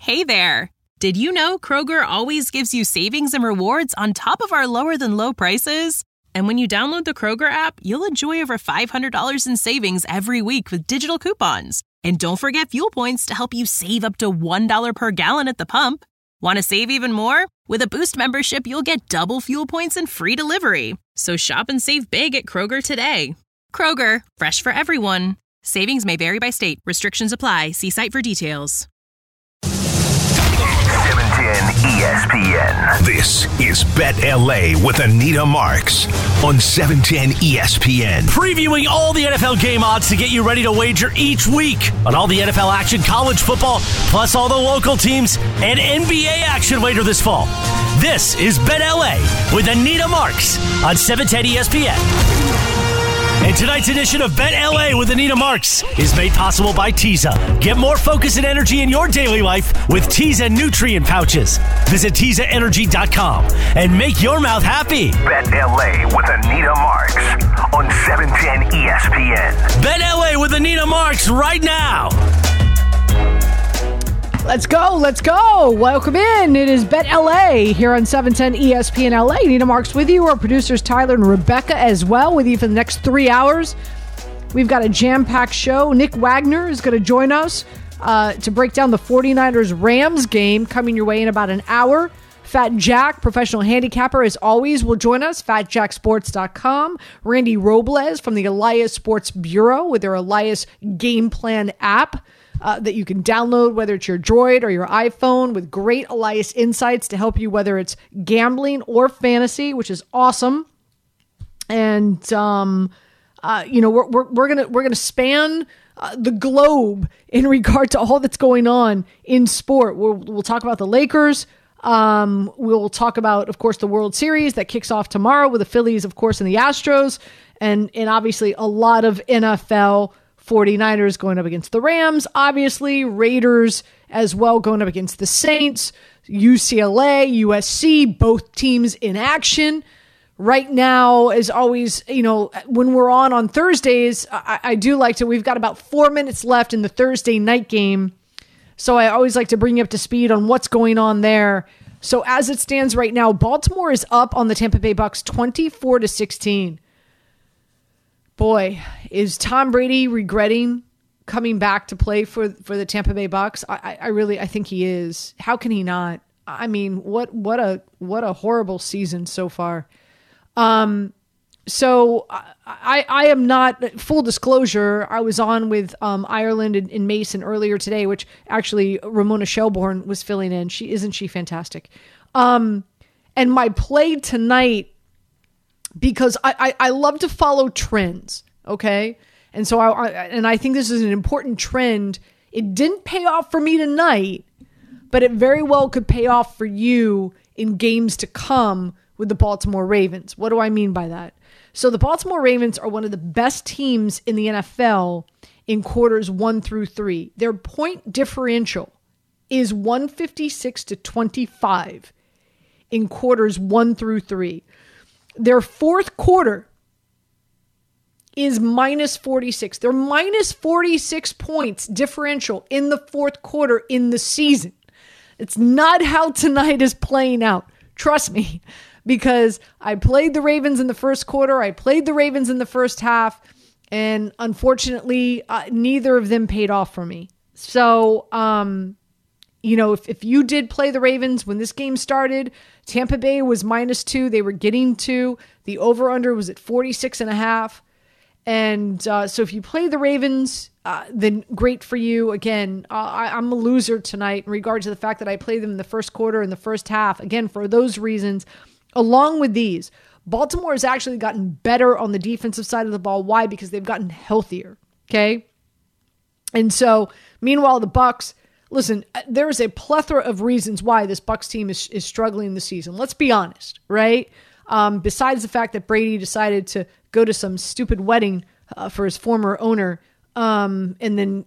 Hey there! Did you know Kroger always gives you savings and rewards on top of our lower-than-low prices? And when you download the Kroger app, you'll enjoy over $500 in savings every week with digital coupons. And don't forget fuel points to help you save up to $1 per gallon at the pump. Want to save even more? With a Boost membership, you'll get double fuel points and free delivery. So shop and save big at Kroger today. Kroger, fresh for everyone. Savings may vary by state. Restrictions apply. See site for details. 710 ESPN. This is Bet LA with Anita Marks on 710 ESPN. Previewing all the NFL game odds to get you ready to wager each week on all the NFL action, college football, plus all the local teams and NBA action later this fall. This is Bet LA with Anita Marks on 710 ESPN. And tonight's edition of Bet LA with Anita Marks is made possible by Teza. Get more focus and energy in your daily life with Teza nutrient pouches. Visit TezaEnergy.com and make your mouth happy. Bet LA with Anita Marks on 710 ESPN. Bet LA with Anita Marks right now. Let's go. Welcome in. It is Bet LA here on 710 ESPN LA. Anita Marks with you. Our producers Tyler and Rebecca as well with you for the next 3 hours. We've got a jam-packed show. Nick Wagner is going to join us to break down the 49ers-Rams game coming your way in about an hour. Fat Jack, professional handicapper, as always, will join us. FatJackSports.com. Randy Robles from the Elias Sports Bureau with their Elias Game Plan app. That you can download, whether it's your Droid or your iPhone, with great Elias insights to help you, whether it's gambling or fantasy, which is awesome. And we're gonna span the globe in regard to all that's going on in sport. We'll talk about the Lakers. We'll talk about, of course, the World Series that kicks off tomorrow with the Phillies, of course, and the Astros, and obviously a lot of NFL. 49ers going up against the Rams, obviously. Raiders as well going up against the Saints. UCLA, USC, both teams in action. Right now, as always, when we're on Thursdays, I do like to, we've got about 4 minutes left in the Thursday night game. So I always like to bring you up to speed on what's going on there. So as it stands right now, Baltimore is up on the Tampa Bay Bucks 24-16. Boy, is Tom Brady regretting coming back to play for the Tampa Bay Bucks? I think he is. How can he not? I mean, what a horrible season so far. So I am not, full disclosure, I was on with Ireland and Mason earlier today, which actually Ramona Shelbourne was filling in. Isn't she fantastic? And my play tonight, because I love to follow trends, okay? And so I think this is an important trend. It didn't pay off for me tonight, but it very well could pay off for you in games to come with the Baltimore Ravens. What do I mean by that? So the Baltimore Ravens are one of the best teams in the NFL in quarters 1 through 3. Their point differential is 156-25 in quarters 1 through 3. Their fourth quarter is minus 46. They're minus 46 points differential in the fourth quarter in the season. It's not how tonight is playing out. Trust me, because I played the Ravens in the first quarter. I played the Ravens in the first half, and unfortunately, neither of them paid off for me. So, if you did play the Ravens when this game started, Tampa Bay was -2. They were getting 2. The over-under was at 46.5. And so if you play the Ravens, then great for you. Again, I'm a loser tonight in regard to the fact that I played them in the first quarter and the first half. Again, for those reasons, along with these, Baltimore has actually gotten better on the defensive side of the ball. Why? Because they've gotten healthier. Okay. And so meanwhile, the Bucs, listen, there is a plethora of reasons why this Bucs team is struggling this season. Let's be honest, right? Besides the fact that Brady decided to go to some stupid wedding for his former owner, and then,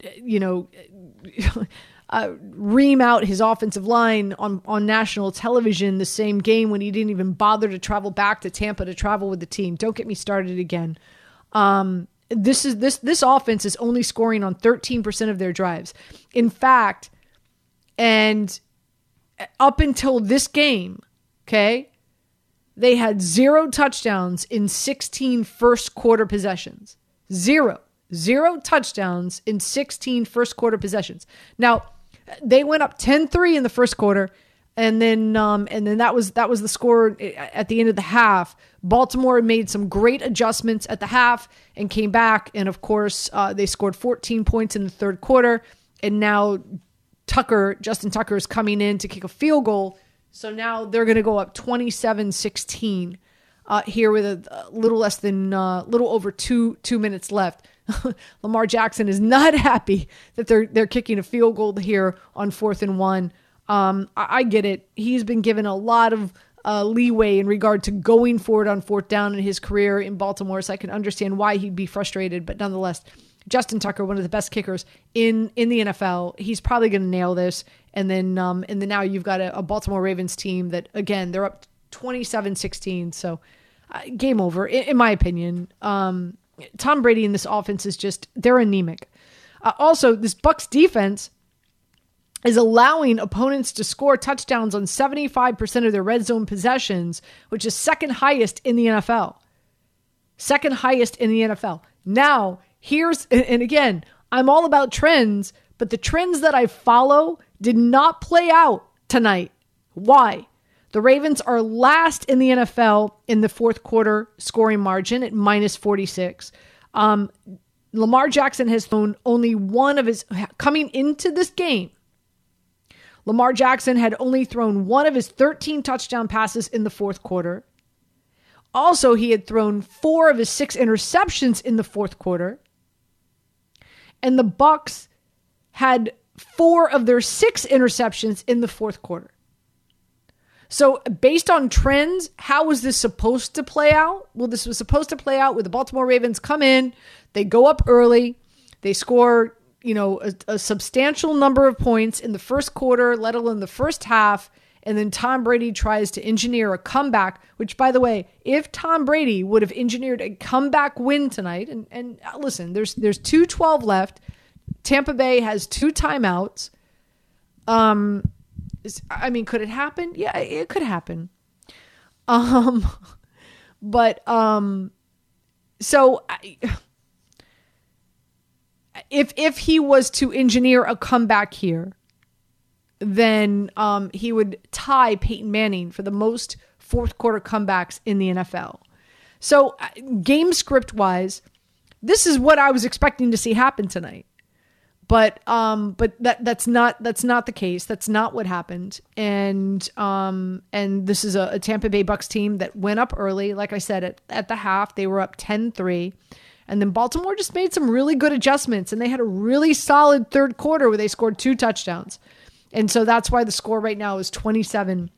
ream out his offensive line on national television the same game when he didn't even bother to travel back to Tampa to travel with the team. Don't get me started again. This offense is only scoring on 13% of their drives. In fact, and And up until this game, okay, they had 0 touchdowns in 16 first quarter possessions. 0 touchdowns in 16 first quarter possessions. Now, they went up 10-3 in the first quarter, and then that was the score at the end of the half. Baltimore made some great adjustments at the half and came back, and of course, they scored 14 points in the third quarter, and now Justin Tucker is coming in to kick a field goal. So now they're going to go up 27-16 here with a little over two minutes left. Lamar Jackson is not happy that they're kicking a field goal here on 4th and 1. I get it. He's been given a lot of leeway in regard to going forward on 4th down in his career in Baltimore, so I can understand why he'd be frustrated. But nonetheless, Justin Tucker, one of the best kickers in the NFL, he's probably going to nail this. And then now you've got a Baltimore Ravens team that, again, they're up 27-16. So game over, in my opinion. Tom Brady in this offense is just, they're anemic. Also, this Bucs defense is allowing opponents to score touchdowns on 75% of their red zone possessions, which is second highest in the NFL. Second highest in the NFL. Now, and again, I'm all about trends, but the trends that I follow did not play out tonight. Why? The Ravens are last in the NFL in the fourth quarter scoring margin at -46. Lamar Jackson has thrown only one of his, coming into this game, Lamar Jackson had only thrown one of his 13 touchdown passes in the fourth quarter. Also, he had thrown 4 of his 6 interceptions in the fourth quarter. And the Bucs had 4 of their 6 interceptions in the fourth quarter. So based on trends, how was this supposed to play out? Well, this was supposed to play out with the Baltimore Ravens come in, they go up early, they score, a substantial number of points in the first quarter, let alone the first half, and then Tom Brady tries to engineer a comeback, which, by the way, if Tom Brady would have engineered a comeback win tonight, and listen, there's 2:12 left, Tampa Bay has 2 timeouts. Could it happen? Yeah, it could happen. If he was to engineer a comeback here, then he would tie Peyton Manning for the most fourth quarter comebacks in the NFL. So game script wise, this is what I was expecting to see happen tonight. But that's not the case. That's not what happened. And this is a Tampa Bay Bucs team that went up early. Like I said, at the half, they were up 10-3. And then Baltimore just made some really good adjustments, and they had a really solid third quarter where they scored 2 touchdowns. And so that's why the score right now is 27-16.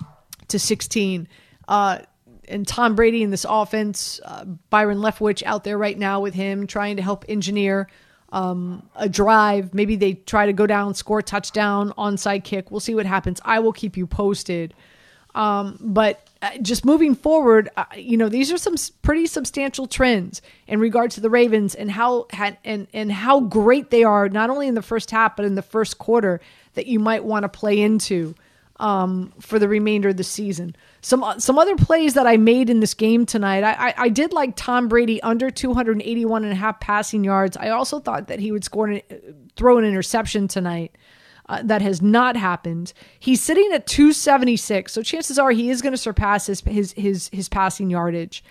And Tom Brady in this offense, Byron Leftwich out there right now with him trying to help engineer a drive. Maybe they try to go down, score a touchdown, onside kick. We'll see what happens. I will keep you posted. But just moving forward, these are some pretty substantial trends in regard to the Ravens and how great they are, not only in the first half, but in the first quarter, that you might want to play into for the remainder of the season. Some other plays that I made in this game tonight, I did like Tom Brady under 281.5 passing yards. I also thought that he would throw an interception tonight. That has not happened. He's sitting at 276, so chances are he is going to surpass his passing yardage.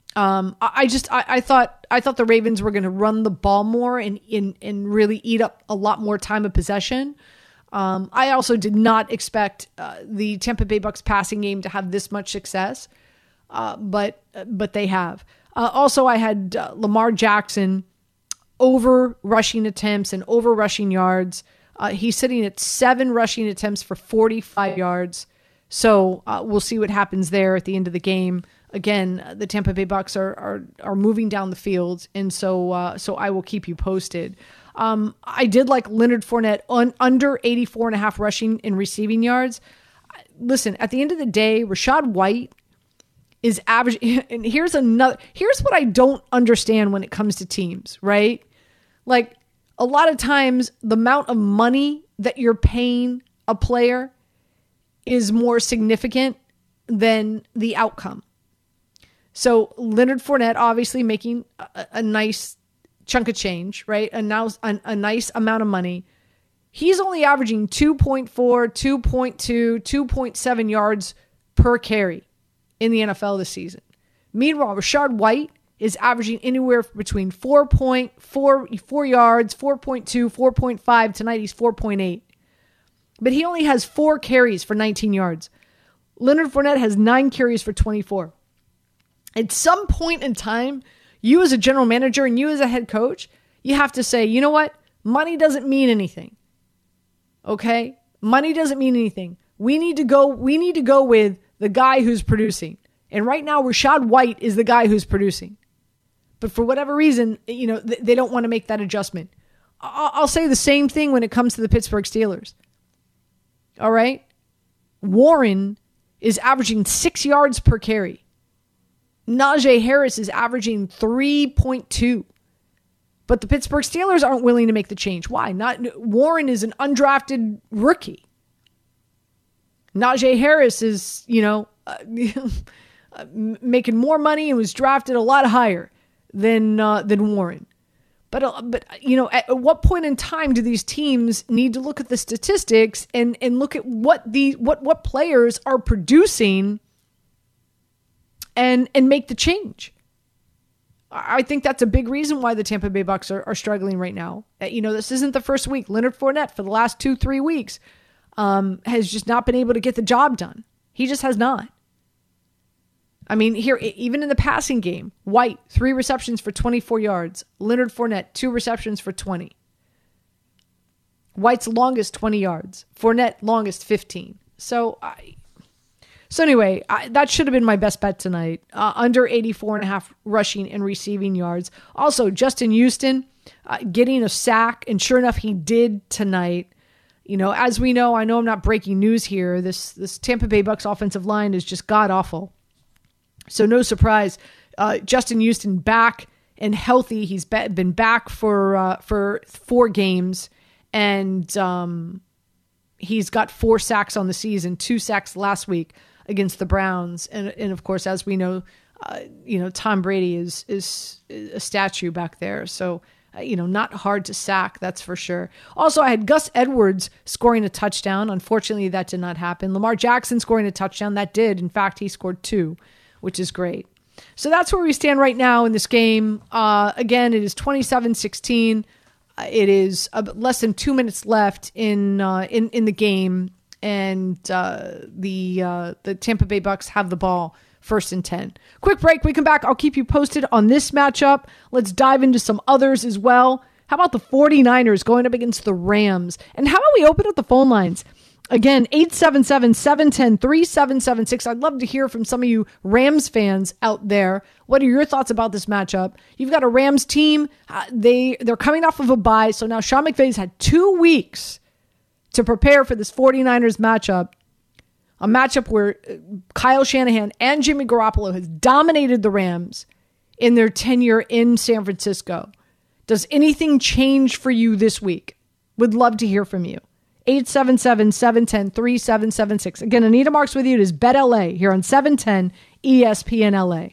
I thought the Ravens were going to run the ball more and really eat up a lot more time of possession. I also did not expect the Tampa Bay Bucs passing game to have this much success, but they have. Also, I had Lamar Jackson over rushing attempts and over rushing yards. He's sitting at 7 rushing attempts for 45 yards. So we'll see what happens there at the end of the game. Again, the Tampa Bay Bucs are moving down the field, and so I will keep you posted. I did like Leonard Fournette under 84.5 rushing and receiving yards. Listen, at the end of the day, Rachaad White is average. And here's what I don't understand when it comes to teams, right? Like, a lot of times the amount of money that you're paying a player is more significant than the outcome. So Leonard Fournette obviously making a nice chunk of change, right? A nice amount of money. He's only averaging 2.4, 2.2, 2.7 yards per carry in the NFL this season. Meanwhile, Rachaad White is averaging anywhere between 4.4 yards, 4.2, 4.5. Tonight he's 4.8. But he only has 4 carries for 19 yards. Leonard Fournette has 9 carries for 24. At some point in time, you as a general manager and you as a head coach, you have to say, you know what? Money doesn't mean anything. Okay? Money doesn't mean anything. We need to go with the guy who's producing. And right now, Rachaad White is the guy who's producing. But for whatever reason, they don't want to make that adjustment. I'll say the same thing when it comes to the Pittsburgh Steelers. All right? Warren is averaging 6 yards per carry. Najee Harris is averaging 3.2. But the Pittsburgh Steelers aren't willing to make the change. Why? Warren is an undrafted rookie. Najee Harris is, making more money and was drafted a lot higher than Warren. But at what point in time do these teams need to look at the statistics and look at what players are producing and make the change? I think that's a big reason why the Tampa Bay Bucs are struggling right now. This isn't the first week. Leonard Fournette for the last 2-3 weeks has just not been able to get the job done. He just has not. I mean, here, even in the passing game, White, 3 receptions for 24 yards. Leonard Fournette, 2 receptions for 20. White's longest, 20 yards. Fournette, longest, 15. So anyway, that should have been my best bet tonight. Under 84.5 rushing and receiving yards. Also, Justin Houston getting a sack, and sure enough, he did tonight. As we know, I know I'm not breaking news here. This Tampa Bay Bucs offensive line is just god-awful. So no surprise, Justin Houston back and healthy. He's been back for 4 games, and he's got 4 sacks on the season, 2 sacks last week against the Browns. And of course, as we know, Tom Brady is a statue back there. So, not hard to sack, that's for sure. Also, I had Gus Edwards scoring a touchdown. Unfortunately, that did not happen. Lamar Jackson scoring a touchdown. That did. In fact, he scored 2. Which is great. So that's where we stand right now in this game. Again, it is 27-16. It is less than 2 minutes left in the game, and the Tampa Bay Bucs have the ball, 1st and 10. Quick break. We come back. I'll keep you posted on this matchup. Let's dive into some others as well. How about the 49ers going up against the Rams? And how about we open up the phone lines? Again, 877-710-3776. I'd love to hear from some of you Rams fans out there. What are your thoughts about this matchup? You've got a Rams team. They're coming off of a bye, so now Sean McVay's had 2 weeks to prepare for this 49ers matchup. A matchup where Kyle Shanahan and Jimmy Garoppolo has dominated the Rams in their tenure in San Francisco. Does anything change for you this week? Would love to hear from you. 877-710-3776. Again, Anita Marks with you. It is Bet LA here on 710 ESPN LA.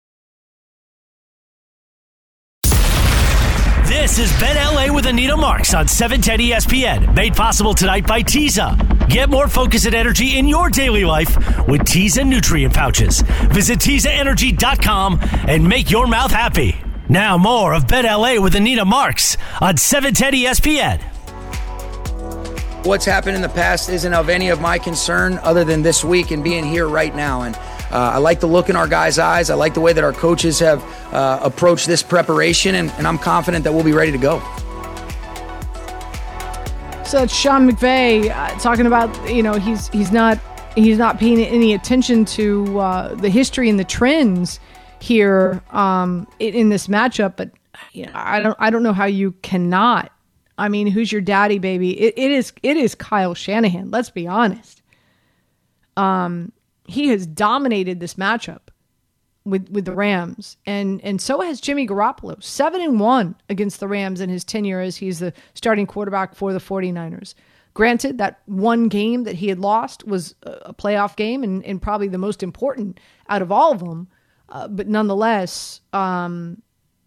This is Bet LA with Anita Marks on 710 ESPN. Made possible tonight by Teza. Get more focus and energy in your daily life with Teza nutrient pouches. Visit TezaEnergy.com and make your mouth happy. Now more of Bet LA with Anita Marks on 710 ESPN. What's happened in the past isn't of any of my concern other than this week and being here right now. And I like the look in our guys' eyes. I like the way that our coaches have approached this preparation, and I'm confident that we'll be ready to go. So that's Sean McVay talking about, he's not paying any attention to the history and the trends here in this matchup. But I don't know how you cannot. I mean, who's your daddy, baby? It is Kyle Shanahan. Let's be honest. He has dominated this matchup with the Rams, and so has Jimmy Garoppolo. 7-1 against the Rams in his tenure as he's the starting quarterback for the 49ers. Granted, that one game that he had lost was a playoff game and probably the most important out of all of them. But nonetheless, that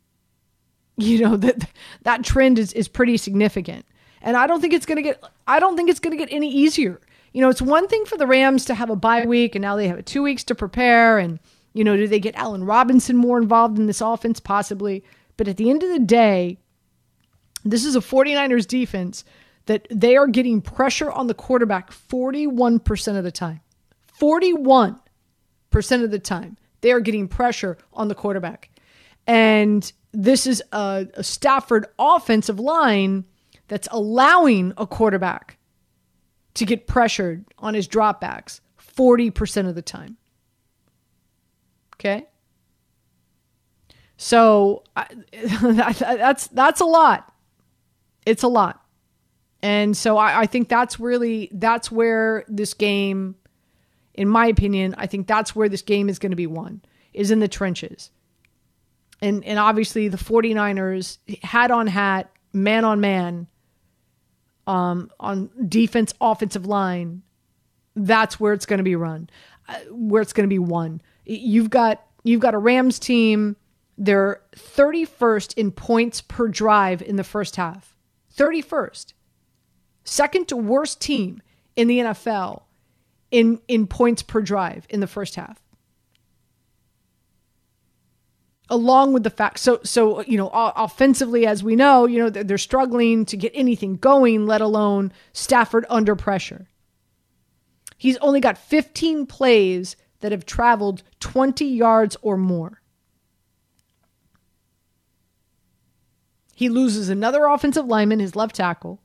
trend is pretty significant. And I don't think it's going to get any easier. It's one thing for the Rams to have a bye week and now they have 2 weeks to prepare. And, do they get Allen Robinson more involved in this offense? Possibly. But at the end of the day, this is a 49ers defense that they are getting pressure on the quarterback 41% of the time. 41% of the time, they are getting pressure on the quarterback. And this is a Stafford offensive line that's allowing a quarterback to get pressured on his dropbacks 40% of the time. Okay? So that's a lot. It's a lot. And so I think that's where this game, in my opinion, I think that's where this game is going to be won, is in the trenches. And obviously the 49ers, hat on hat, man on man, on defense, offensive line, that's where it's going to be won. You've got a Rams team, they're 31st in points per drive in the first half. 31st. Second to worst team in the NFL in points per drive in the first half. Along with the fact, so offensively, as we know, they're struggling to get anything going, let alone Stafford under pressure. He's only got 15 plays that have traveled 20 yards or more. He loses another offensive lineman, his left tackle.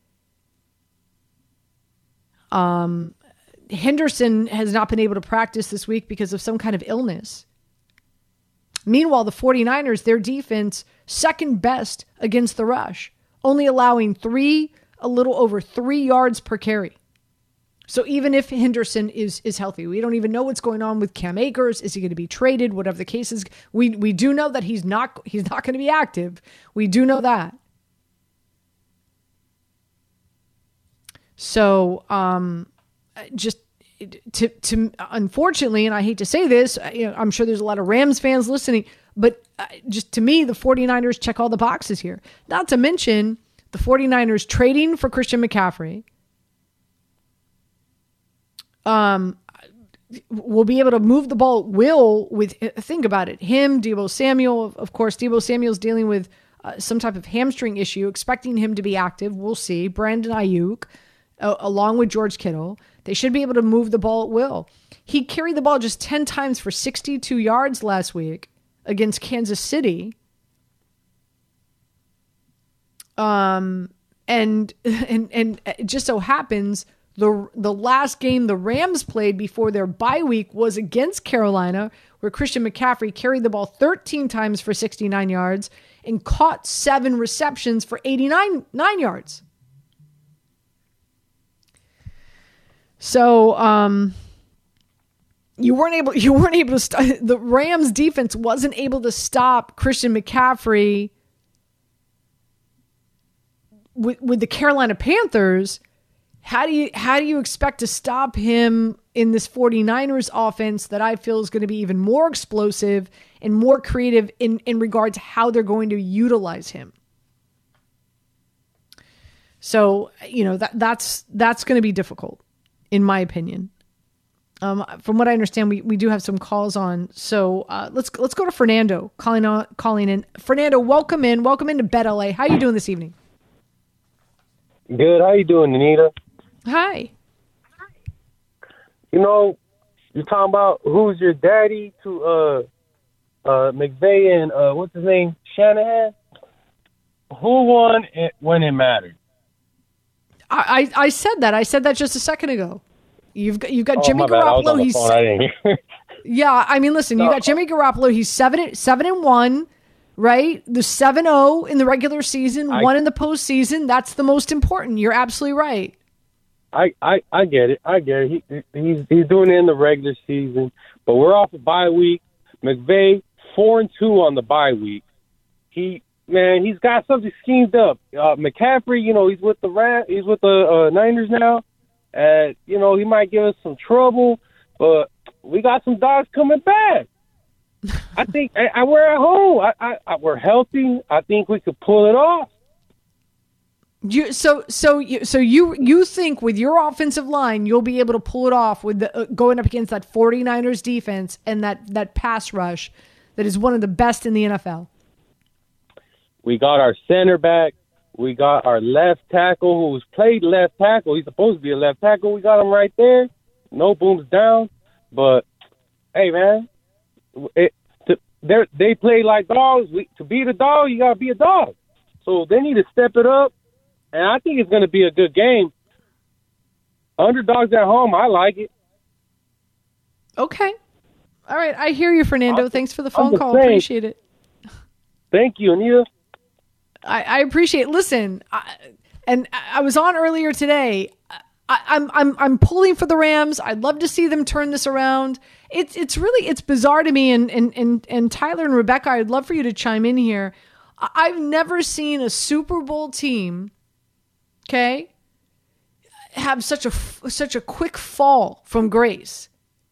Henderson has not been able to practice this week because of some kind of illness. Meanwhile, the 49ers, their defense, second best against the rush, only allowing a little over 3 yards per carry. So even if Henderson is healthy, we don't even know what's going on with Cam Akers. Is he going to be traded? Whatever the case is, we do know that he's not going to be active. We do know that. So just to unfortunately, and I hate to say this, I'm sure there's a lot of Rams fans listening, but just to me, the 49ers check all the boxes here. Not to mention the 49ers trading for Christian McCaffrey. Will be able to move the ball think about it. Him, Deebo Samuel, of course, Deebo Samuel's dealing with some type of hamstring issue, expecting him to be active. We'll see. Brandon Ayuk, along with George Kittle, they should be able to move the ball at will. He carried the ball just 10 times for 62 yards last week against Kansas City. And it just so happens the last game the Rams played before their bye week was against Carolina, where Christian McCaffrey carried the ball 13 times for 69 yards and caught 7 receptions for 9 yards. So you weren't able to the Rams defense wasn't able to stop Christian McCaffrey with the Carolina Panthers. How do you expect to stop him in this 49ers offense that I feel is going to be even more explosive and more creative in regard to how they're going to utilize him? So, that's going to be difficult, in my opinion. From what I understand, we do have some calls on. So let's go to Fernando calling in. Fernando, welcome into Bet LA. How are you doing this evening? Good. How you doing, Anita? Hi. You're talking about who's your daddy to McVay and what's his name, Shanahan? Who won when it mattered? I said that. I said that just a second ago. You've got Jimmy Garoppolo. Yeah, I mean, listen, you got Jimmy Garoppolo. He's 7-1, right? The 7-0 in the regular season, 1 in the postseason. That's the most important. You're absolutely right. I get it. He's doing it in the regular season, but we're off a bye week. McVay 4-2 on the bye week. He man, he's got something schemed up. McCaffrey, he's with the Niners now. He might give us some trouble, but we got some dogs coming back. I think we're at home. We're healthy. I think we could pull it off. You think with your offensive line you'll be able to pull it off with going up against that 49ers defense and that pass rush that is one of the best in the NFL? We got our center back. We got our left tackle who's played left tackle. He's supposed to be a left tackle. We got him right there. No booms down. But, hey, man, they play like dogs. To be the dog, you got to be a dog. So they need to step it up. And I think it's going to be a good game. Underdogs at home, I like it. Okay. All right. I hear you, Fernando. Thanks for the phone call. Appreciate it. Thank you, Anita. I appreciate it. Listen, I was on earlier today. I'm pulling for the Rams. I'd love to see them turn this around. It's bizarre to me. And Tyler and Rebecca, I'd love for you to chime in here. I've never seen a Super Bowl team, okay, have such a quick fall from grace.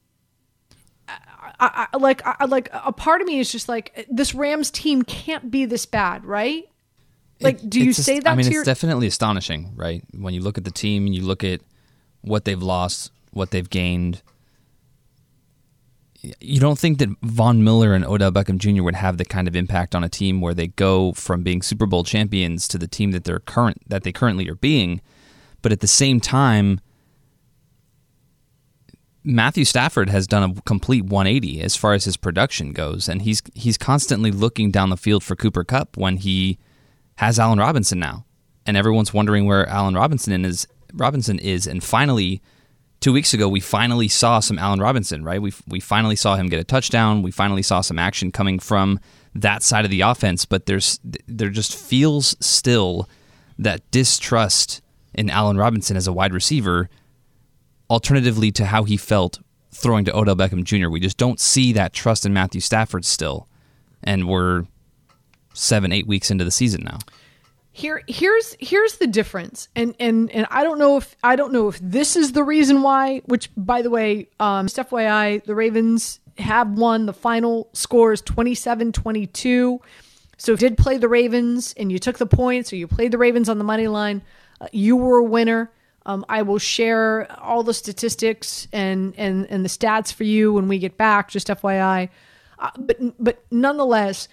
Like a part of me is just like, this Rams team can't be this bad, right? Like, do you say that? It's definitely astonishing, right? When you look at the team and you look at what they've lost, what they've gained. You don't think that Von Miller and Odell Beckham Jr. would have the kind of impact on a team where they go from being Super Bowl champions to the team that they currently are being, but at the same time, Matthew Stafford has done a complete 180 as far as his production goes, and he's constantly looking down the field for Cooper Kupp when he has Allen Robinson now, and everyone's wondering where Allen Robinson is. And finally, 2 weeks ago, we finally saw some Allen Robinson, right? We finally saw him get a touchdown. We finally saw some action coming from that side of the offense, but there just feels still that distrust in Allen Robinson as a wide receiver, alternatively to how he felt throwing to Odell Beckham Jr. We just don't see that trust in Matthew Stafford still, and we're 7-8 weeks into the season now. Here's the difference, and I don't know if this is the reason why. Which, by the way, just FYI, the Ravens have won. The final score is 27-22. So if you did play the Ravens and you took the points, or you played the Ravens on the money line, you were a winner. I will share all the statistics and the stats for you when we get back. Just FYI, but nonetheless.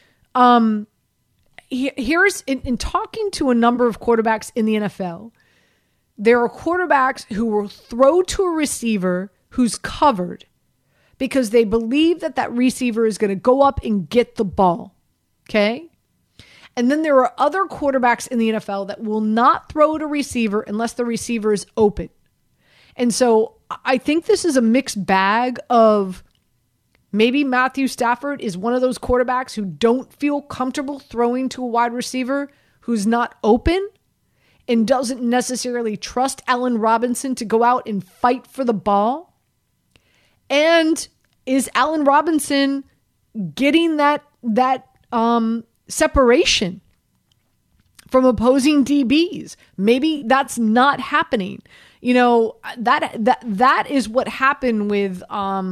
Here's in talking to a number of quarterbacks in the NFL, there are quarterbacks who will throw to a receiver who's covered because they believe that receiver is going to go up and get the ball. Okay. And then there are other quarterbacks in the NFL that will not throw to a receiver unless the receiver is open. And so I think this is a mixed bag of, maybe Matthew Stafford is one of those quarterbacks who don't feel comfortable throwing to a wide receiver who's not open and doesn't necessarily trust Allen Robinson to go out and fight for the ball. And is Allen Robinson getting that separation from opposing DBs? Maybe that's not happening. That is what happened with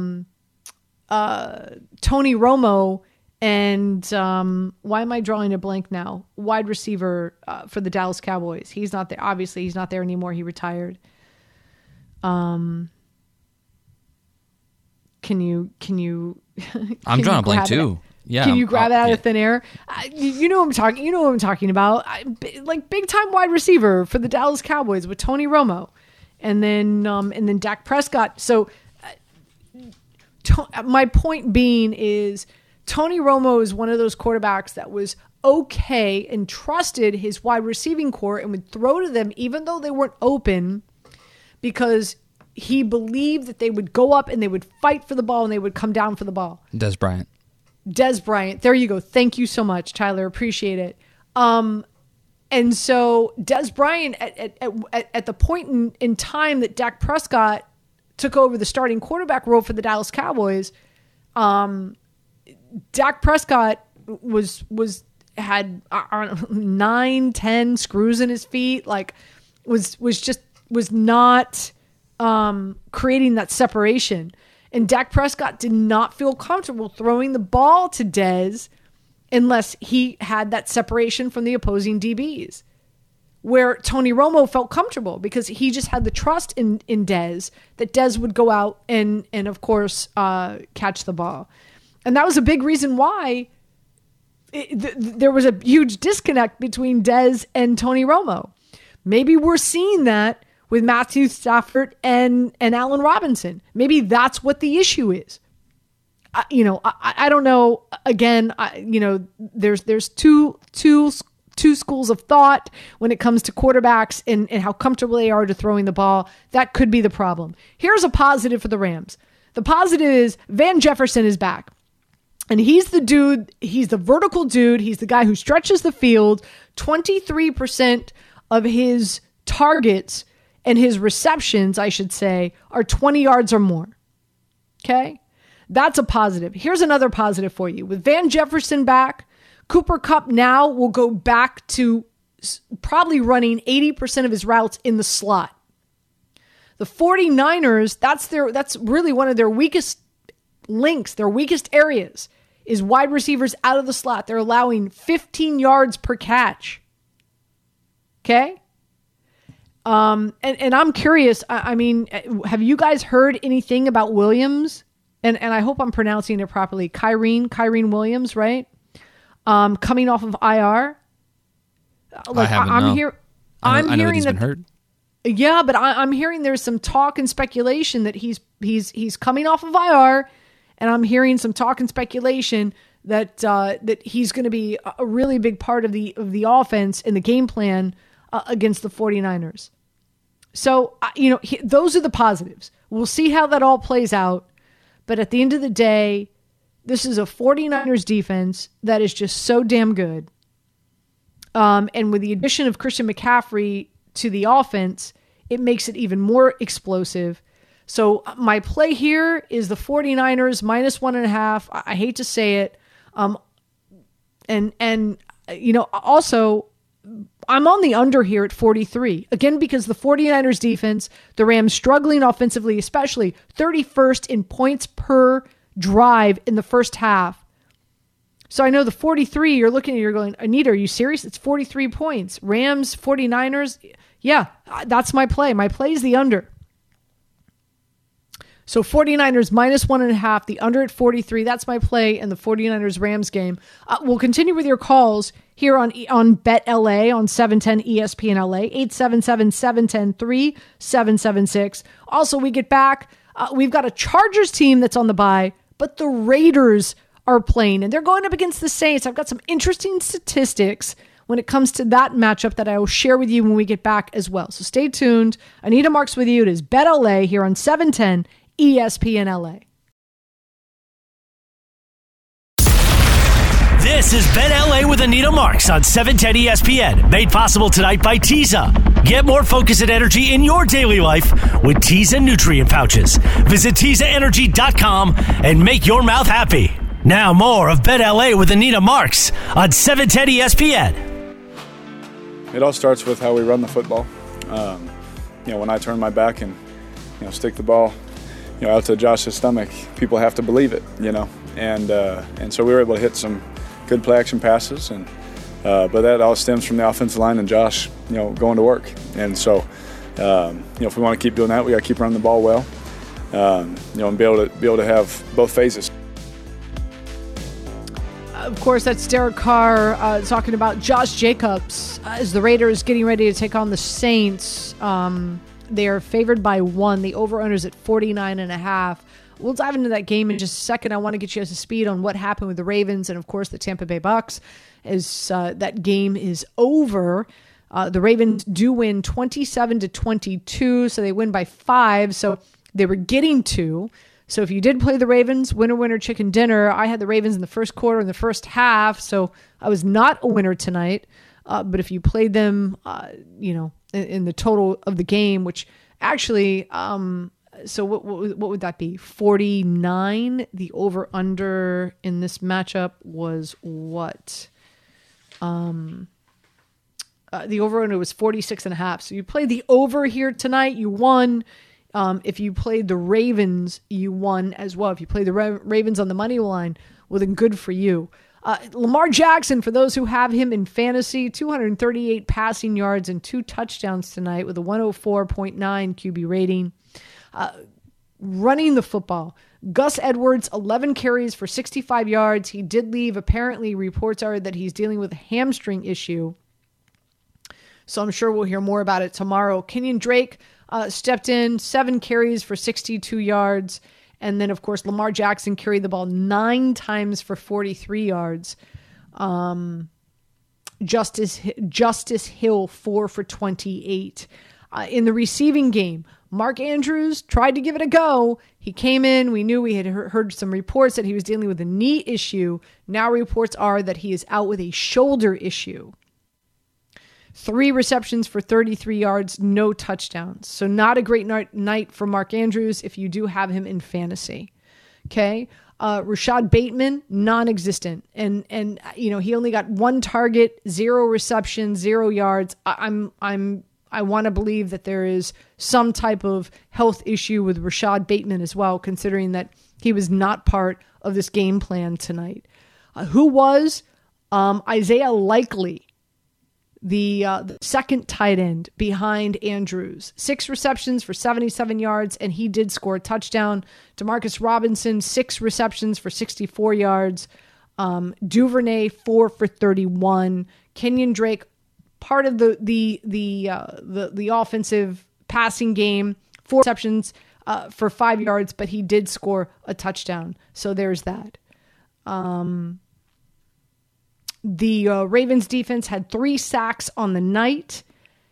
Tony Romo and why am I drawing a blank now? Wide receiver for the Dallas Cowboys. He's not there. Obviously, he's not there anymore. He retired. Can you? I'm drawing a blank too. Yeah. Can you grab it out of thin air? You know what I'm talking. You know what I'm talking about. Like big time wide receiver for the Dallas Cowboys with Tony Romo, and then Dak Prescott. So. My point being is Tony Romo is one of those quarterbacks that was okay and trusted his wide receiving core and would throw to them even though they weren't open because he believed that they would go up and they would fight for the ball and they would come down for the ball. Dez Bryant. There you go. Thank you so much, Tyler. Appreciate it. And so Dez Bryant at the point in time that Dak Prescott took over the starting quarterback role for the Dallas Cowboys, Dak Prescott was had 9, 10 screws in his feet. Like was not creating that separation. And Dak Prescott did not feel comfortable throwing the ball to Dez unless he had that separation from the opposing DBs. Where Tony Romo felt comfortable because he just had the trust in Dez that Dez would go out and of course, catch the ball. And that was a big reason why there was a huge disconnect between Dez and Tony Romo. Maybe we're seeing that with Matthew Stafford and Allen Robinson. Maybe that's what the issue is. I don't know. Again, there's two schools of thought when it comes to quarterbacks and how comfortable they are to throwing the ball. That could be the problem. Here's a positive for the Rams. The positive is Van Jefferson is back. And he's the dude, he's the vertical dude, he's the guy who stretches the field. 23% of his targets and his receptions, I should say, are 20 yards or more. Okay? That's a positive. Here's another positive for you. With Van Jefferson back, Cooper Kupp now will go back to probably running 80% of his routes in the slot. The 49ers, that's really one of their weakest links, their weakest areas, is wide receivers out of the slot. They're allowing 15 yards per catch. Okay? And I'm curious, I mean, have you guys heard anything about Williams? And I hope I'm pronouncing it properly. Kyrene Williams, right? Coming off of IR. I haven't know. I'm I know hearing he's that been hurt. Yeah, but I'm hearing there's some talk and speculation that he's coming off of IR, and I'm hearing some talk and speculation that that he's going to be a really big part of the offense and the game plan against the 49ers. So, those are the positives. We'll see how that all plays out. But at the end of the day, this is a 49ers defense that is just so damn good. And with the addition of Christian McCaffrey to the offense, it makes it even more explosive. So my play here is the 49ers minus 1.5. I hate to say it. Also, I'm on the under here at 43. Again, because the 49ers defense, the Rams struggling offensively, especially 31st in points per drive in the first half. So I know the 43, you're looking at, you're going, Anita, are you serious? It's 43 points. Rams, 49ers. Yeah, that's my play. My play is the under. So 49ers minus 1.5, the under at 43. That's my play in the 49ers Rams game. We'll continue with your calls here on Bet LA on 710 ESPN LA, 877-710-3776. Also, we get back. We've got a Chargers team that's on the bye, but the Raiders are playing, and they're going up against the Saints. I've got some interesting statistics when it comes to that matchup that I will share with you when we get back as well. So stay tuned. Anita Marks with you. It is Bet LA here on 710 ESPN LA. This is Bet LA with Anita Marks on 710 ESPN. Made possible tonight by Teza. Get more focus and energy in your daily life with Teza nutrient pouches. Visit TezaEnergy.com and make your mouth happy. Now more of Bet LA with Anita Marks on 710 ESPN. It all starts with how we run the football. When I turn my back and stick the ball out to Josh's stomach, people have to believe it, and so we were able to hit some good play action passes, and but that all stems from the offensive line and Josh, going to work. And so, if we want to keep doing that, we got to keep running the ball well, and be able to have both phases. Of course, that's Derek Carr talking about Josh Jacobs as the Raiders getting ready to take on the Saints. They are favored by 1. The over-under is at 49.5. We'll dive into that game in just a second. I want to get you up to speed on what happened with the Ravens and, of course, the Tampa Bay Bucks as that game is over. The Ravens do win 27-22, so they win by 5. So they were getting 2. So if you did play the Ravens, winner, chicken dinner. I had the Ravens in the first quarter and the first half, so I was not a winner tonight. But if you played them, in the total of the game, which actually, so what would that be? 49. The over under in this matchup was what? The over-under was 46.5. So you played the over here tonight, you won. If you played the Ravens, you won as well. If you played the Ravens on the money line, well, then good for you. Lamar Jackson, for those who have him in fantasy, 238 passing yards and 2 touchdowns tonight with a 104.9 QB rating. Running the football, Gus Edwards, 11 carries for 65 yards. He did leave. Apparently, reports are that he's dealing with a hamstring issue. So I'm sure we'll hear more about it tomorrow. Kenyon Drake stepped in, 7 carries for 62 yards. And then, of course, Lamar Jackson carried the ball 9 times for 43 yards. Justice Hill, 4 for 28. In the receiving game, Mark Andrews tried to give it a go. He came in. We knew we had heard some reports that he was dealing with a knee issue. Now reports are that he is out with a shoulder issue. 3 receptions for 33 yards, no touchdowns. So not a great night for Mark Andrews if you do have him in fantasy. Okay. Rashad Bateman, non-existent. And he only got 1 target, 0 reception, 0 yards. I want to believe that there is some type of health issue with Rashad Bateman as well, considering that he was not part of this game plan tonight. Who was Isaiah Likely, the second tight end behind Andrews. 6 receptions for 77 yards, and he did score a touchdown. Demarcus Robinson, 6 receptions for 64 yards. Duvernay, 4 for 31. Kenyon Drake, part of the offensive passing game, 4 receptions for 5 yards, but he did score a touchdown. So there's that. The Ravens defense had 3 sacks on the night.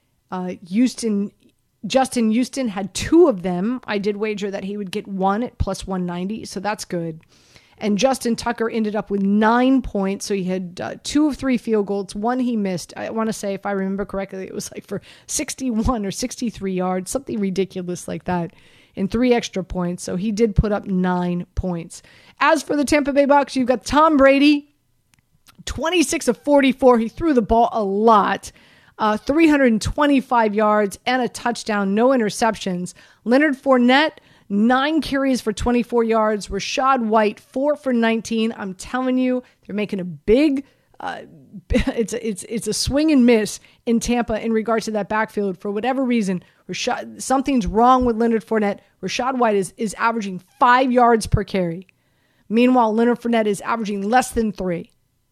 Justin Houston had 2 of them. I did wager that he would get 1 at plus 190, so that's good. And Justin Tucker ended up with 9 points, so he had 2 of 3 field goals. 1 he missed. I want to say, if I remember correctly, it was like for 61 or 63 yards, something ridiculous like that, and 3 extra points. So he did put up 9 points. As for the Tampa Bay Bucs, you've got Tom Brady, 26 of 44. He threw the ball a lot. 325 yards and a touchdown, no interceptions. Leonard Fournette, 9 carries for 24 yards. Rachaad White, 4 for 19. I'm telling you, they're making a big, it's a swing and miss in Tampa in regards to that backfield. For whatever reason, something's wrong with Leonard Fournette. Rachaad White is averaging 5 yards per carry. Meanwhile, Leonard Fournette is averaging less than 3.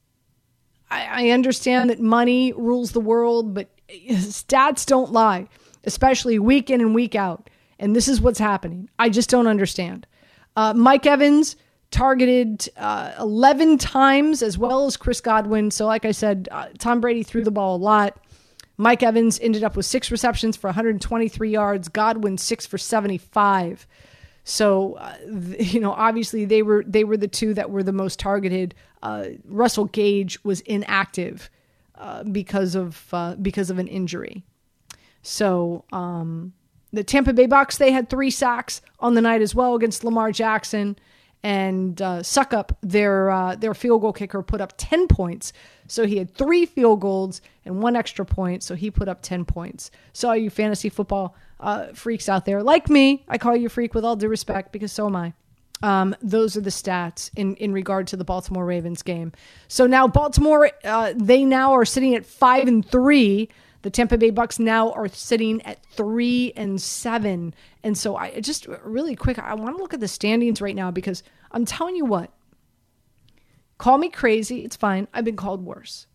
I understand that money rules the world, but stats don't lie, especially week in and week out. And this is what's happening. I just don't understand. Mike Evans targeted 11 times as well as Chris Godwin. So like I said, Tom Brady threw the ball a lot. Mike Evans ended up with 6 receptions for 123 yards. Godwin 6 for 75. So, obviously they were the 2 that were the most targeted. Russell Gage was inactive because of an injury. So the Tampa Bay Bucs, they had 3 sacks on the night as well against Lamar Jackson, and Suckup, their field goal kicker, put up 10 points. So he had 3 field goals and 1 extra point. So he put up 10 points. So all you fantasy football freaks out there, like me, I call you a freak with all due respect because so am I. Those are the stats in regard to the Baltimore Ravens game. So now Baltimore, they now are sitting at 5-3. The Tampa Bay Bucs now are sitting at 3-7. And so I just really quick, I want to look at the standings right now because I'm telling you what, call me crazy. It's fine. I've been called worse,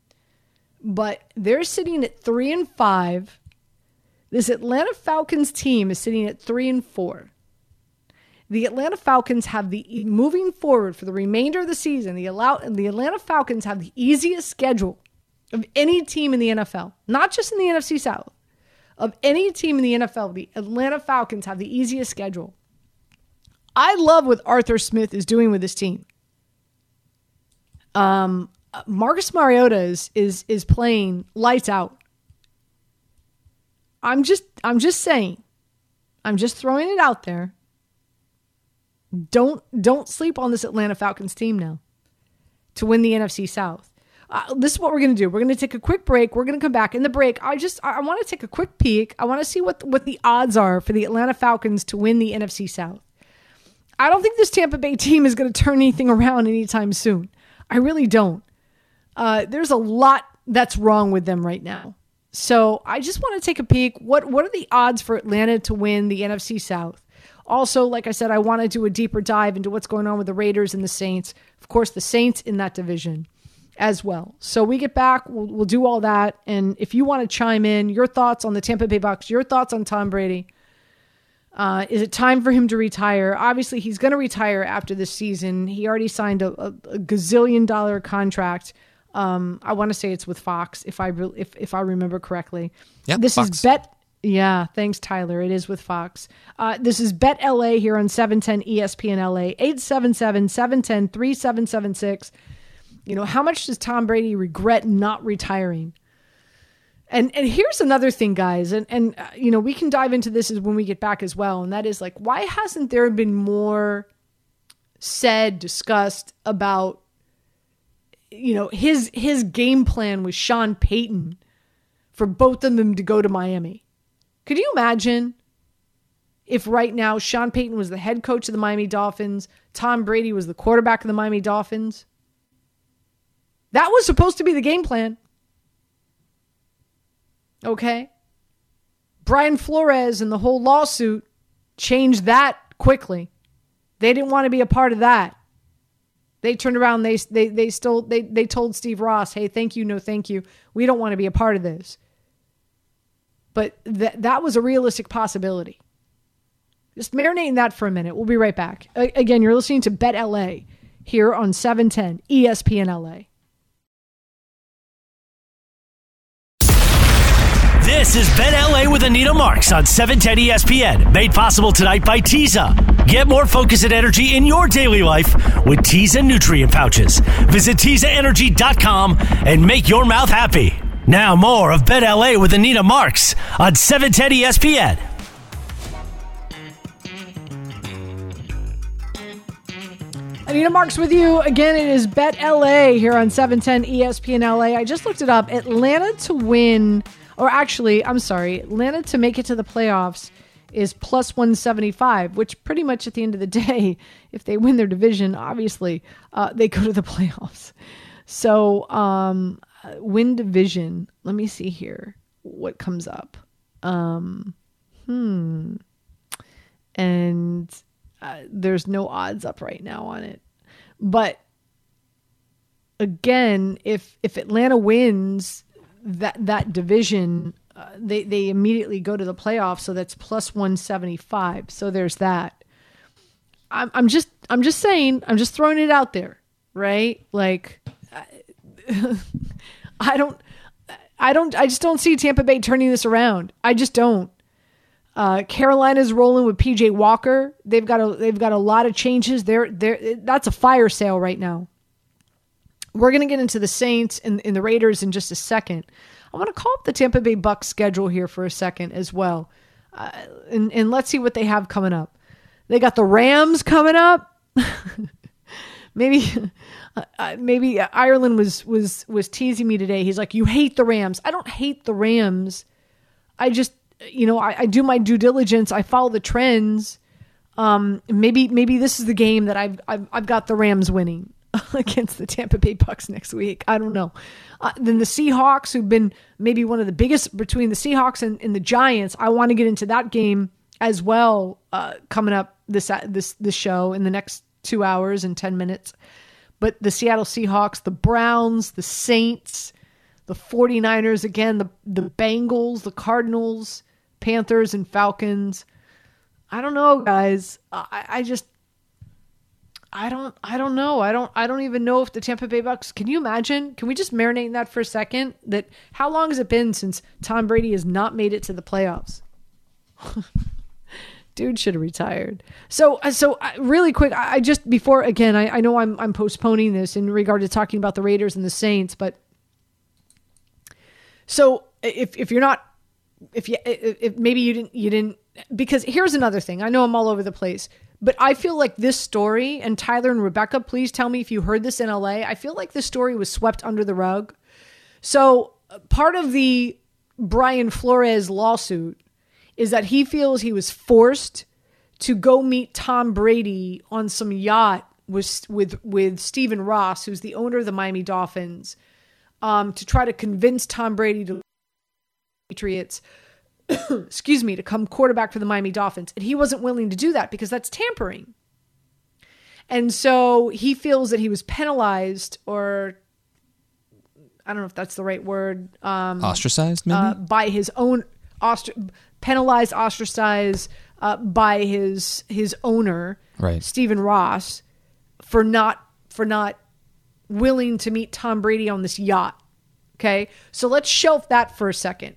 but they're sitting at 3-5. This Atlanta Falcons team is sitting at 3-4. The Atlanta Falcons have moving forward for the remainder of the season, the Atlanta Falcons have the easiest schedule of any team in the NFL, not just in the NFC South. Of any team in the NFL, the Atlanta Falcons have the easiest schedule. I love what Arthur Smith is doing with this team. Marcus Mariota is playing lights out. I'm just saying. I'm just throwing it out there. Don't sleep on this Atlanta Falcons team now to win the NFC South. this is what we're going to do. We're going to take a quick break. We're going to come back. In the break, I want to take a quick peek. I want to see what the odds are for the Atlanta Falcons to win the NFC South. I don't think this Tampa Bay team is going to turn anything around anytime soon. I really don't. There's a lot that's wrong with them right now. So I just want to take a peek. What are the odds for Atlanta to win the NFC South? Also, like I said, I want to do a deeper dive into what's going on with the Raiders and the Saints. Of course, the Saints in that division as well. So we get back, we'll do all that. And if you want to chime in, your thoughts on the Tampa Bay Bucs, your thoughts on Tom Brady. Is it time for him to retire? Obviously, he's going to retire after this season. He already signed a gazillion-dollar contract. I want to say it's with Fox, if I remember correctly. Yep, this Fox. is Bet. Yeah, thanks, Tyler. It is with Fox. This is Bet LA here on 710 ESPN LA, 877-710-3776. How much does Tom Brady regret not retiring? And here's another thing, guys, and we can dive into this when we get back as well, and that is like, why hasn't there been more said, discussed about his game plan with Sean Payton for both of them to go to Miami? Could you imagine if right now Sean Payton was the head coach of the Miami Dolphins, Tom Brady was the quarterback of the Miami Dolphins? That was supposed to be the game plan. Okay? Brian Flores and the whole lawsuit changed that quickly. They didn't want to be a part of that. They turned around, they told Steve Ross, hey, thank you, no thank you. We don't want to be a part of this. But that was a realistic possibility. Just marinating that for a minute. We'll be right back. Again, you're listening to Bet LA here on 710 ESPN LA. This is Bet LA with Anita Marks on 710 ESPN. Made possible tonight by Teza. Get more focus and energy in your daily life with Teza nutrient pouches. Visit TezaEnergy.com and make your mouth happy. Now more of Bet LA with Anita Marks on 710 ESPN. Anita Marks with you. Again, it is Bet LA here on 710 ESPN LA. I just looked it up. Atlanta to win, or actually, I'm sorry, Atlanta to make it to the playoffs is plus 175, which pretty much at the end of the day, if they win their division, obviously, they go to the playoffs. So, win division. Let me see here what comes up. And there's no odds up right now on it. But again, if Atlanta wins that division, they immediately go to the playoffs. So that's plus 175. So there's that. I'm just saying, I'm just throwing it out there, right? Like, I just don't see Tampa Bay turning this around. I just don't. Carolina's rolling with PJ Walker. They've got a lot of changes. That's a fire sale right now. We're going to get into the Saints and the Raiders in just a second. I want to call up the Tampa Bay Bucs schedule here for a second as well. And let's see what they have coming up. They got the Rams coming up. Maybe Ireland was teasing me today. He's like, you hate the Rams. I don't hate the Rams. I just, I do my due diligence. I follow the trends. Maybe this is the game that I've got the Rams winning against the Tampa Bay Bucs next week. I don't know. Then the Seahawks, who've been maybe one of the biggest between the Seahawks and the Giants. I want to get into that game as well, coming up this show in the next 2 hours and 10 minutes. But the Seattle Seahawks, the Browns, the Saints, the 49ers, again, the Bengals, the Cardinals, Panthers, and Falcons. I don't know, guys. I don't know. I don't even know if the Tampa Bay Bucs, can you imagine? Can we just marinate in that for a second? That how long has it been since Tom Brady has not made it to the playoffs? Dude should have retired. So really quick, I just before again, I know I'm postponing this in regard to talking about the Raiders and the Saints, but so if maybe you didn't because here's another thing. I know I'm all over the place, but I feel like this story, and Tyler and Rebecca, please tell me if you heard this in LA. I feel like this story was swept under the rug. So part of the Brian Flores lawsuit is that he feels he was forced to go meet Tom Brady on some yacht with Stephen Ross, who's the owner of the Miami Dolphins, to try to convince Tom Brady to Patriots, to come quarterback for the Miami Dolphins. And he wasn't willing to do that because that's tampering. And so he feels that he was penalized, or I don't know if that's the right word. Ostracized, maybe? By his own, penalized, ostracized by his owner, right, Stephen Ross, for not willing to meet Tom Brady on this yacht. Okay, so let's shelf that for a second.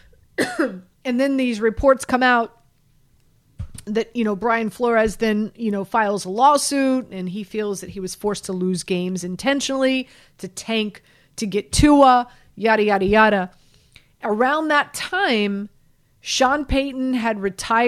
And then these reports come out that, Brian Flores then, files a lawsuit, and he feels that he was forced to lose games intentionally to tank, to get Tua, yada, yada, yada. Around that time, Sean Payton had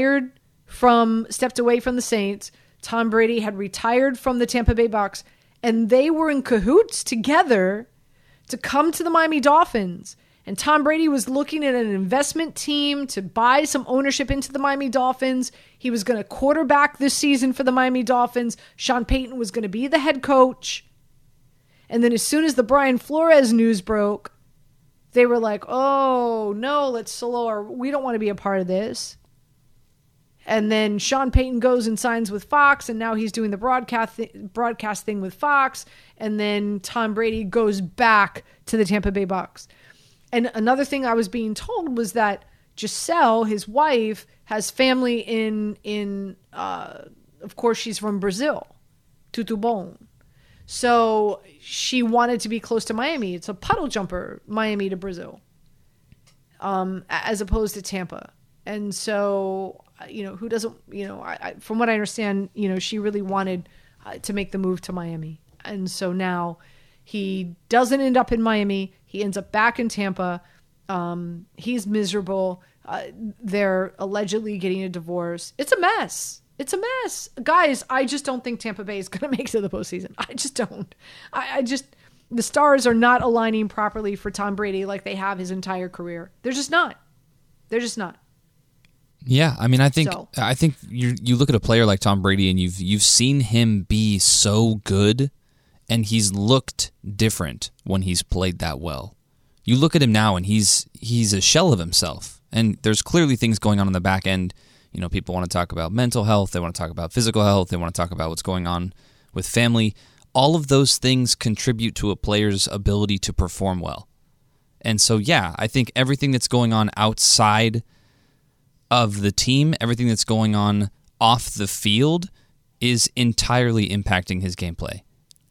stepped away from the Saints. Tom Brady had retired from the Tampa Bay Bucs, and they were in cahoots together to come to the Miami Dolphins. And Tom Brady was looking at an investment team to buy some ownership into the Miami Dolphins. He was going to quarterback this season for the Miami Dolphins. Sean Payton was going to be the head coach. And then as soon as the Brian Flores news broke, they were like, oh, no, we don't want to be a part of this. And then Sean Payton goes and signs with Fox, and now he's doing the broadcast thing with Fox. And then Tom Brady goes back to the Tampa Bay Bucs. And another thing I was being told was that Giselle, his wife, has family in of course, she's from Brazil, Tutubon. So she wanted to be close to Miami. It's a puddle jumper, Miami to Brazil, as opposed to Tampa. And so, who doesn't, from what I understand, she really wanted to make the move to Miami. And so now he doesn't end up in Miami. He ends up back in Tampa. He's miserable. They're allegedly getting a divorce. It's a mess. It's a mess. Guys, I just don't think Tampa Bay is going to make it to the postseason. I just don't. The stars are not aligning properly for Tom Brady like they have his entire career. They're just not. Yeah, I mean, I think you look at a player like Tom Brady, and you've seen him be so good, and he's looked different when he's played that well. You look at him now, and he's a shell of himself, and there's clearly things going on in the back end. People want to talk about mental health, they want to talk about physical health, they want to talk about what's going on with family. All of those things contribute to a player's ability to perform well. And so, yeah, I think everything that's going on outside of the team, everything that's going on off the field is entirely impacting his gameplay.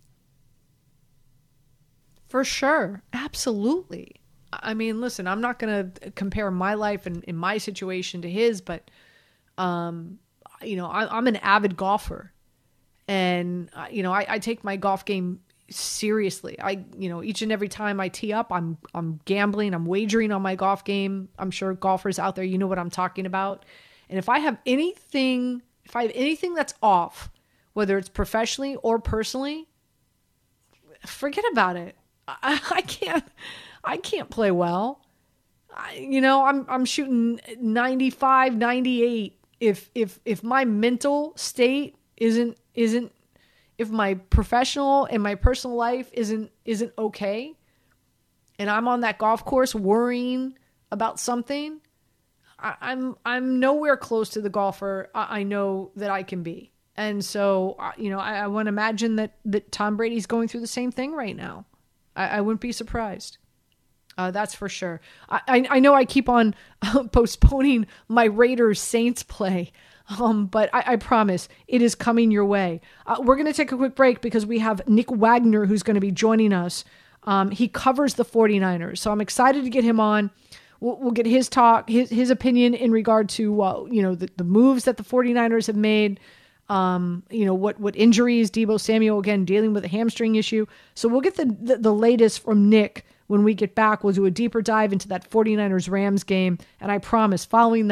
For sure. Absolutely. I mean, listen, I'm not going to compare my life and in my situation to his, but, I'm an avid golfer, and, I take my golf game seriously. Each and every time I tee up, I'm gambling, I'm wagering on my golf game. I'm sure golfers out there, you know what I'm talking about. And if I have anything that's off, whether it's professionally or personally, forget about it. I can't play well. I'm shooting 95, 98. If my mental state isn't if my professional and my personal life isn't okay, and I'm on that golf course worrying about something, I'm nowhere close to the golfer I know that I can be. And so, I want to imagine that Tom Brady's going through the same thing right now. I wouldn't be surprised. That's for sure. I know I keep on postponing my Raiders Saints play, but I promise it is coming your way. We're going to take a quick break because we have Nick Wagner who's going to be joining us. He covers the 49ers, so I'm excited to get him on. We'll get his talk, his opinion in regard to the moves that the 49ers have made. What injuries, Deebo Samuel again dealing with a hamstring issue. So we'll get the latest from Nick when we get back. We'll do a deeper dive into that 49ers Rams game, and I promise following that,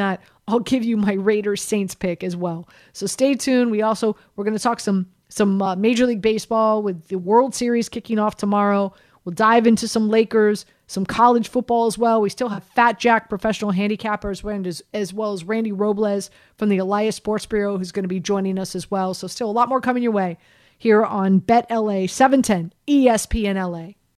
I'll give you my Raiders Saints pick as well. So stay tuned. We're going to talk some Major League Baseball with the World Series kicking off tomorrow. We'll dive into some Lakers, some college football as well. We still have Fat Jack, professional handicapper, as well as Randy Robles from the Elias Sports Bureau, who's going to be joining us as well. So still a lot more coming your way here on Bet LA 710 ESPN LA.